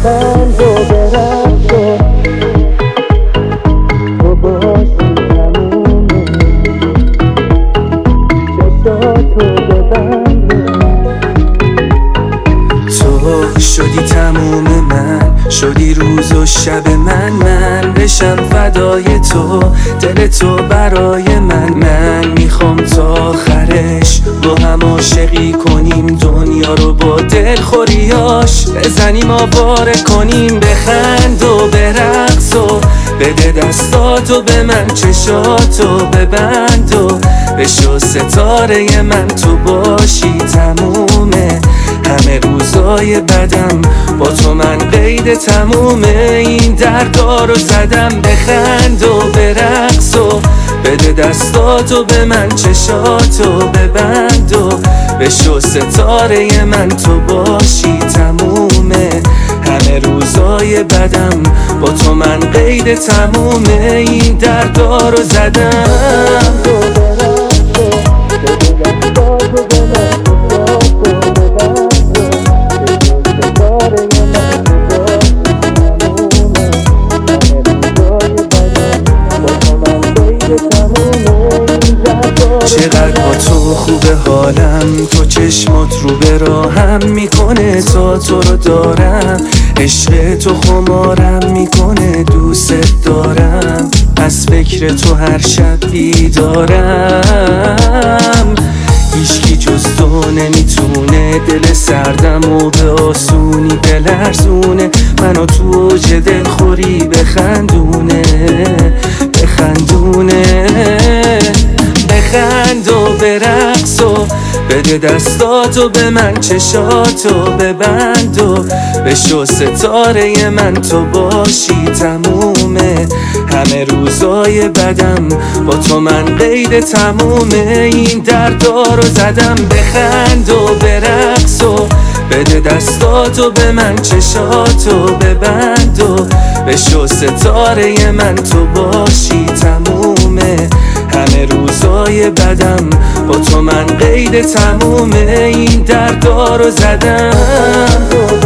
بخند و برقص و تو باشی تمومه چشاتو ببند تو شدی تموم من، شدی روز و شب من بشم فدای تو، دل تو برای من میخوام تا آخرش با هم عاشقی کنیم، دنیا رو با دلخوریاش بزنیم آواره کنیم. بخند و برقص و بده دستاتو به من، چشاتو ببند و بشو ستاره من، تو باشی تمومه همه روزای بدم، با تو من قید تمومه این دردا رو زدم. بخند و برقص و بده دستاتو به من، چشاتو ببند و بشو ستاره من، تو باشی تمومه همه روزای بدم، با تو من قید تمومه این دردا رو زدم. چقدر با تو خوبه حالم، تو چشمات رو به راهم میکنه تا تو رو دارم، عشق تو خمارم میکنه دوست دارم، از فکر تو هر شب بیدارم. هیچکی جز تو نمیتونه دل سردم و به آسونی بلرزونه، منو تو اوج دلخوری بخندونه. بخند و برقص و بده دستاتو به من، چشاتو ببند و بشو ستاره من، تو باشی تمومه همه روزای بدم، با تو من قید تمومه این دردا رو زدم. بخند و برقص و بده دستاتو به من، چشاتو ببند و بشو ستاره من، تو باشی تمومه همه روزای بدم، با تو من قید تمومه این دردا رو زدم.